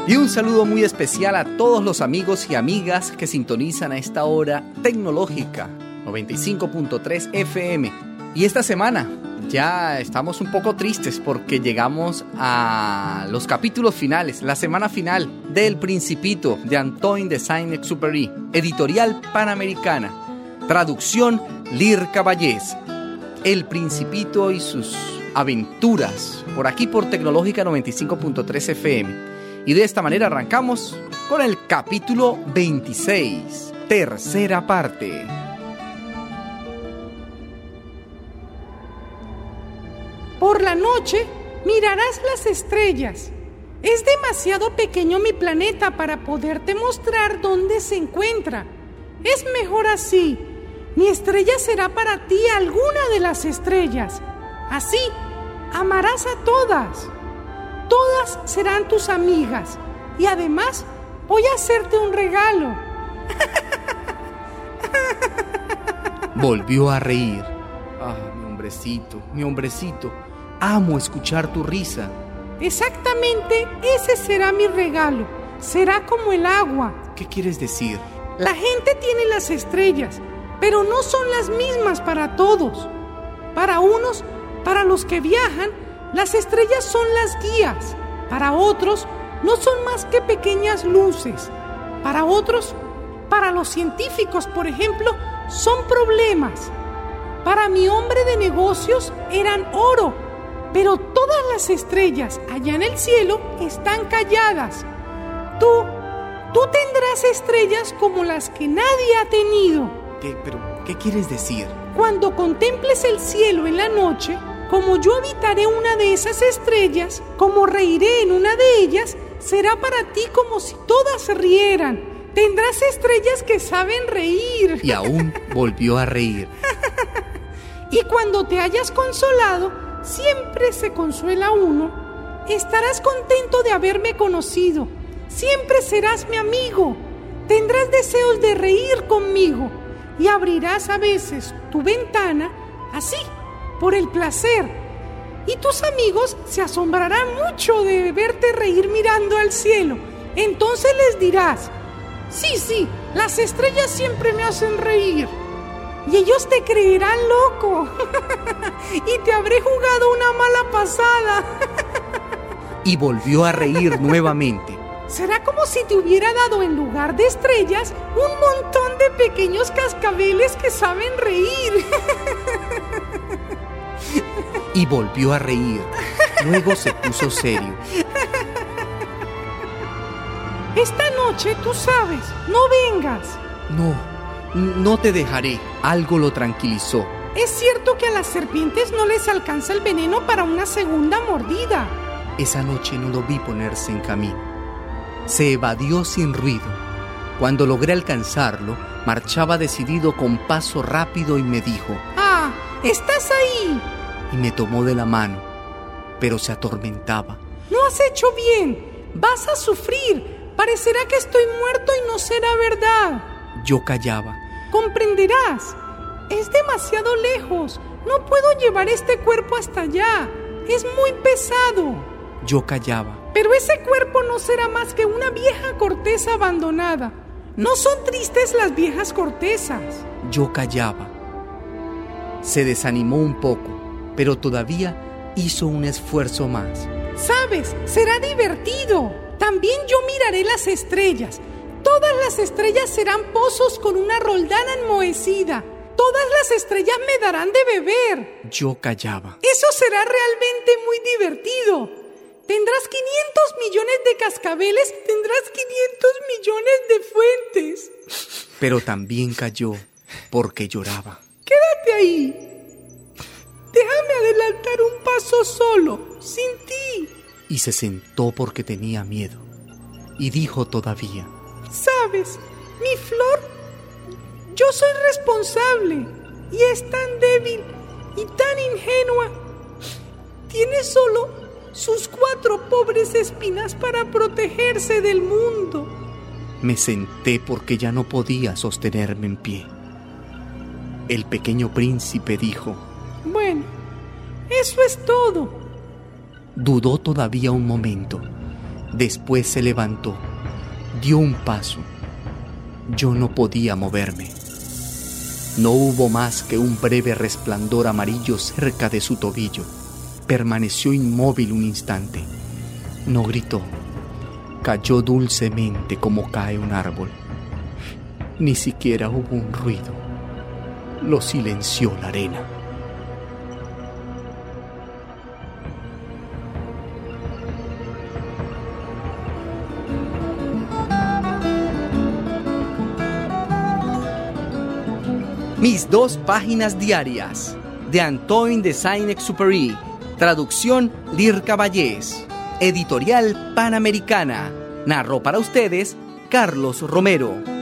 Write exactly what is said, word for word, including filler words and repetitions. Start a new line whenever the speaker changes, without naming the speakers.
Y un saludo muy especial a todos los amigos y amigas que sintonizan a esta hora tecnológica, noventa y cinco punto tres F M. Y esta semana ya estamos un poco tristes porque llegamos a los capítulos finales, la semana final del Principito de Antoine de Saint-Exupéry, editorial Panamericana, traducción Lir Caballés. El Principito y sus aventuras, por aquí por Tecnológica noventa y cinco punto tres F M. Y de esta manera arrancamos con el capítulo veintiséis, tercera parte.
Por la noche mirarás las estrellas. Es demasiado pequeño mi planeta para poderte mostrar dónde se encuentra. Es mejor así. Mi estrella será para ti alguna de las estrellas. Así, amarás a todas. Todas serán tus amigas. Y además, voy a hacerte un regalo.
Volvió a reír. Ah, mi hombrecito, mi hombrecito. Amo escuchar tu risa.
Exactamente, ese será mi regalo. Será como el agua.
¿Qué quieres decir?
La gente tiene las estrellas, pero no son las mismas para todos. Para unos, para los que viajan, las estrellas son las guías. Para otros, no son más que pequeñas luces. Para otros, para los científicos, por ejemplo, son problemas. Para mi hombre de negocios eran oro, pero todas las estrellas allá en el cielo están calladas. Tú, tú tendrás estrellas como las que nadie ha tenido.
¿Qué, pero, ¿qué quieres decir?
Cuando contemples el cielo en la noche, como yo habitaré una de esas estrellas, como reiré en una de ellas, será para ti como si todas rieran. Tendrás estrellas que saben reír.
Y aún volvió a reír.
Y cuando te hayas consolado, siempre se consuela uno, estarás contento de haberme conocido. Siempre serás mi amigo. Tendrás deseos de reír conmigo y abrirás a veces tu ventana así, por el placer. Y tus amigos se asombrarán mucho de verte reír mirando al cielo. Entonces les dirás: sí, sí, las estrellas siempre me hacen reír. Y ellos te creerán loco. Y te habré jugado una mala pasada.
Y volvió a reír nuevamente.
Será como si te hubiera dado en lugar de estrellas un montón de pequeños cascabeles que saben reír.
Y volvió a reír. Luego se puso serio.
Esta noche, tú sabes, no vengas.
No, no te dejaré. Algo lo tranquilizó.
Es cierto que a las serpientes no les alcanza el veneno para una segunda mordida.
Esa noche no lo vi ponerse en camino. Se evadió sin ruido. Cuando logré alcanzarlo, marchaba decidido con paso rápido y me dijo:
¡Ah! ¡Estás ahí!
Y me tomó de la mano, pero se atormentaba.
No has hecho bien. Vas a sufrir. Parecerá que estoy muerto y no será verdad.
Yo callaba.
Comprenderás. Es demasiado lejos. No puedo llevar este cuerpo hasta allá. Es muy pesado.
Yo callaba.
Pero ese cuerpo no será más que una vieja corteza abandonada. No son tristes las viejas cortezas.
Yo callaba. Se desanimó un poco, pero todavía hizo un esfuerzo más.
¿Sabes? Será divertido. También yo miraré las estrellas. Todas las estrellas serán pozos con una roldana enmohecida. Todas las estrellas me darán de beber.
Yo callaba.
Eso será realmente muy divertido. Tendrás quinientos millones de cascabeles, tendrás quinientos millones de fuentes.
Pero también cayó porque lloraba.
Quédate ahí. Déjame adelantar un paso solo, sin ti.
Y se sentó porque tenía miedo. Y dijo todavía:
¿sabes? Mi flor, yo soy responsable. Y es tan débil y tan ingenua. Tiene solo sus cuatro pobres espinas para protegerse del mundo.
Me senté porque ya no podía sostenerme en pie. El pequeño príncipe dijo:
bueno, eso es todo.
Dudó todavía un momento Después se levantó, dio un paso. Yo no podía moverme. No hubo más que un breve resplandor amarillo cerca de su tobillo. Permaneció inmóvil un instante. No gritó. Cayó dulcemente como cae un árbol. Ni siquiera hubo un ruido. Lo silenció la arena. Mis dos páginas diarias, de Antoine de Saint-Exupéry, traducción Lir Caballés, editorial Panamericana, narró para ustedes Carlos Romero.